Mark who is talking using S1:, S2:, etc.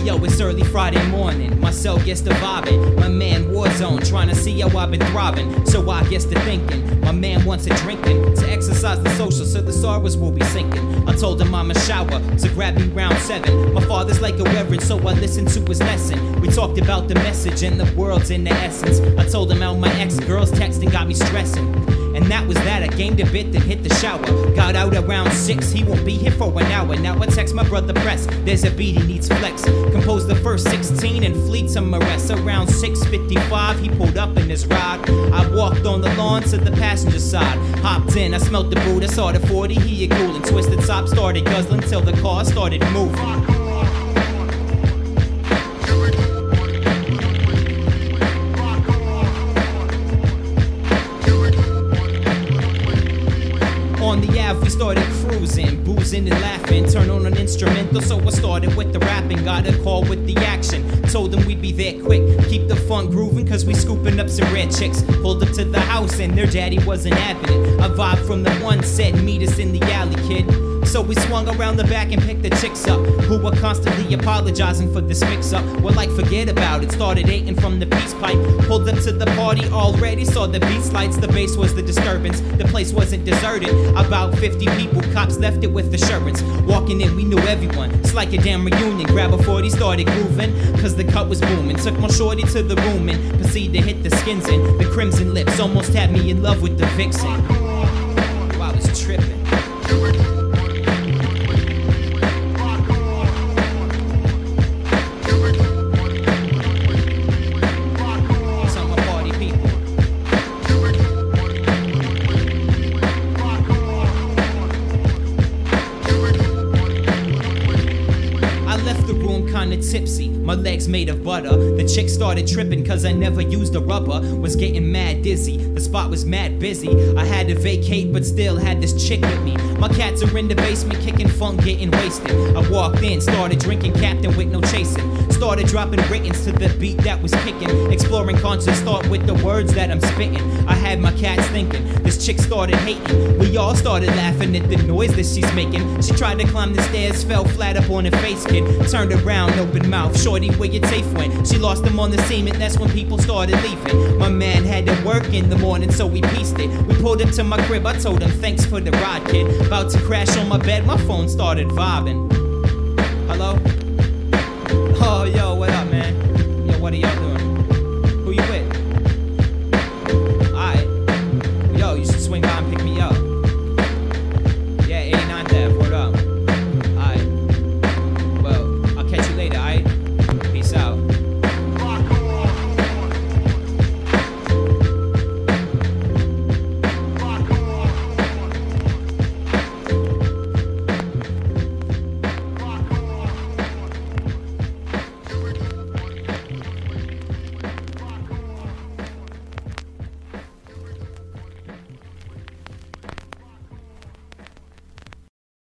S1: Yo, it's early Friday morning, my cell gets to vibing. My man Warzone trying to see how I've been thriving. So I gets to thinking, my man wants a drinking to exercise the social so the sorrows will be sinking. I told him I'm a shower, so grab me round 7. My father's like a reverend, so I listened to his lesson. We talked about the message and the world's in the essence. I told him how my ex-girl's texting got me stressing. And that was that, I gained a bit, then hit the shower. Got out around 6, he won't be here for an hour. Now I text my brother Press, there's a beat he needs flex. Composed the first 16 and fleet to my rest. Around 6:55, he pulled up in his ride. I walked on the lawn to the passenger side. Hopped in, I smelt the boot, I saw the 40, he had cool. And twisted top, started guzzling till the car started moving. On the Ave, we started cruising, boozing and laughing. Turn on an instrumental, so I started with the rapping. Got a call with the action, told them we'd be there quick. Keep the funk grooving, cause we scooping up some red chicks. Pulled up to the house and their daddy wasn't having it. A vibe from the one said, meet us in the alley, kid. So we swung around the back and picked the chicks up, who were constantly apologizing for this mix-up. Well, like, forget about it, started eating from the peace pipe. Pulled up to the party already, saw the beats lights, the bass was the disturbance. The place wasn't deserted, about 50 people, cops left it with assurance. Walking in, we knew everyone, it's like a damn reunion. Grab a 40, started grooving, cause the cut was booming. Took my shorty to the room and proceeded to hit the skins in. The crimson lips almost had me in love with the vixen. I was tripping. Kinda tipsy, my legs made of butter. The chick started tripping cause I never used a rubber. Was getting mad dizzy, the spot was mad busy. I had to vacate but still had this chick with me. My cats are in the basement kicking funk, getting wasted. I walked in, started drinking Captain with no chasing. Started dropping writtens to the beat that was kicking. Exploring conscious thought with the words that I'm spitting. I had my cats thinking, this chick started hating. We all started laughing at the noise that she's making. She tried to climb the stairs, fell flat up on her face, kid. Turned around, open mouth, shorty, where your teeth went? She lost them on the cement, that's when people started leaving. My man had to work in the morning, so we pieced it. We pulled up to my crib, I told him thanks for the ride, kid. About to crash on my bed, my phone started vibing. Hello? Oh, yo, what up, man? Yo, what are y'all?